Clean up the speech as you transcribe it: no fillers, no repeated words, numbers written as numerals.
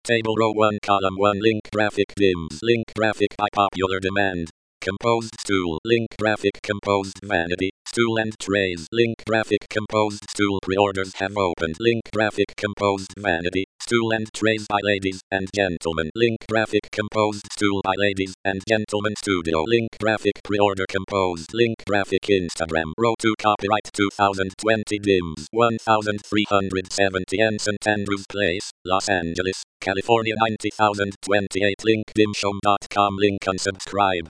Table row 1 column 1 link graphic dims link graphic by popular demand. Composed stool link graphic composed vanity stool and trays link graphic composed stool pre-orders have opened link graphic composed vanity stool and trays by ladies and gentlemen link graphic composed stool by ladies and gentlemen studio link graphic pre-order composed link graphic Instagram row 2 copyright 2020 dims 1370 N St. Andrews Place, Los Angeles, California 90028 link dimshome.com link unsubscribe.